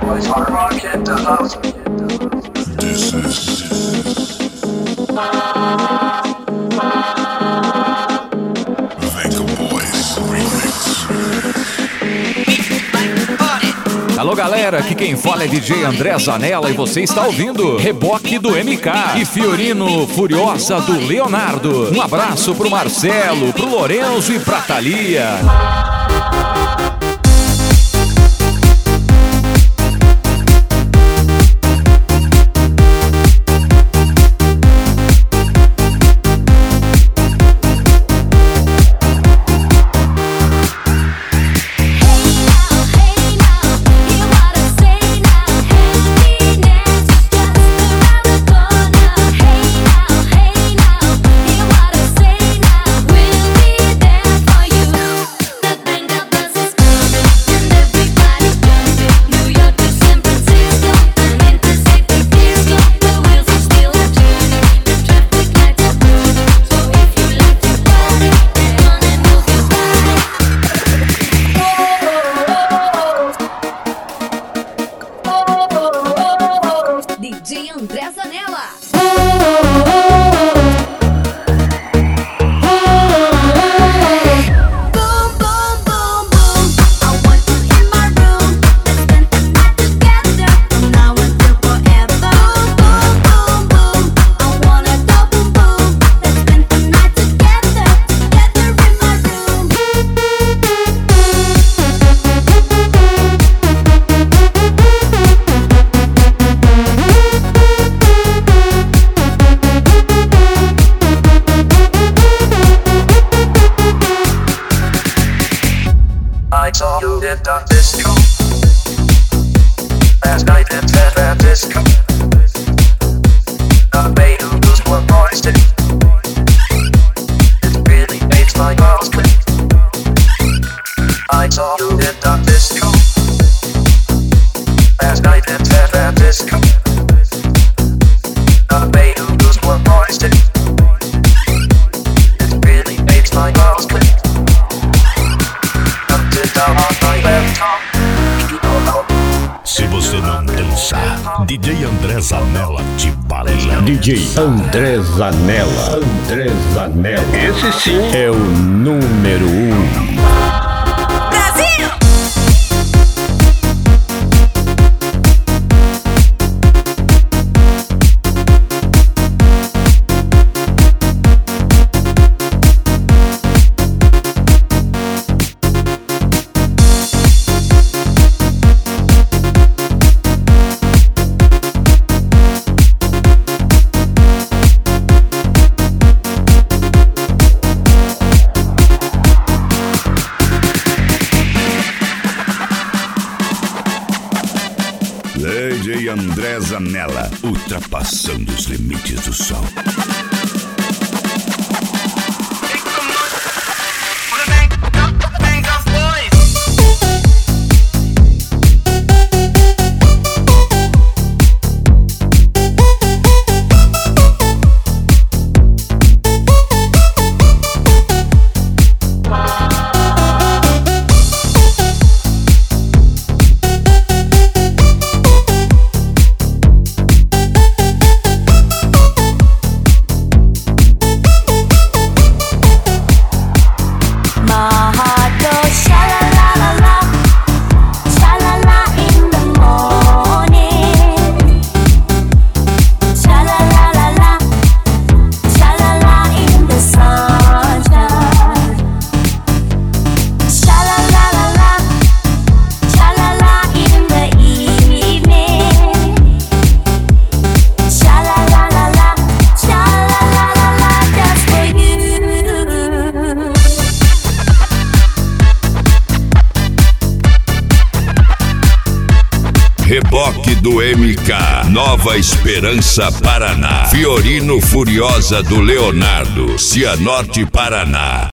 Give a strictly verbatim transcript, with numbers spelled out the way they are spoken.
boys are rocking the house. This is Venga Boys Remix. Alô galera, aqui quem fala é D J André Zanella e você está ouvindo Reboque do M K e Fiorino Furiosa do Leonardo. Um abraço pro Marcelo, pro Lorenzo e pra Thalia. D J André Zanella. I saw you at the disco last night in San Francisco. The way you moves were moist. It really makes my balls click. I saw you at the disco last night in San Francisco. The way you moves were moist. It really makes my balls click. Se você não dançar, D J André Zanella te balança. D J André Zanella. André Zanella. Esse sim é o número um. D J André Zanella, ultrapassando os limites do som. Reboque do M K, Nova Esperança, Paraná. Fiorino Furiosa do Leonardo, Cianorte, Paraná.